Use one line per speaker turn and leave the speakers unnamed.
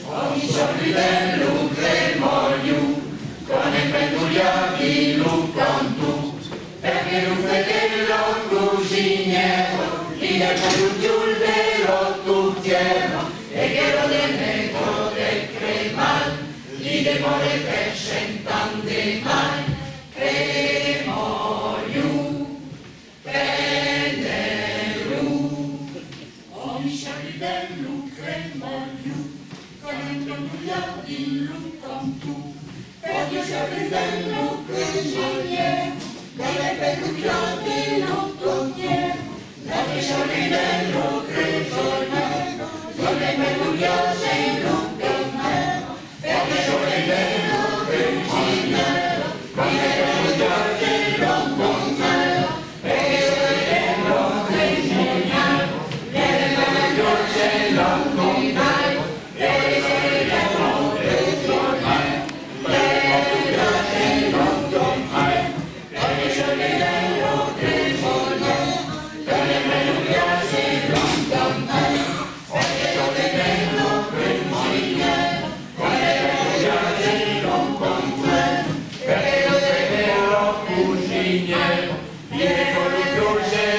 Ogni sorridello cremogliu, con il pendugliati lu con tu, perché un fedello cusiniero, lì nel pendugliul dello tuttiero, e che lo del negro del cremal, lì de more pescentan de mai, cremogliu, penderu. Ogni sorridello cremogliu, con il pendugliati lu con tu, perché sorridello cusiniero, delle pendugliati lu tuttiero, perché sorridello cremogliu, delle pendugliati lu con me, perché sorridello cusiniero, delle pendugliati lu con me, perché sorridello cusiniero, delle pendugliati lu con me. Viene con il dolce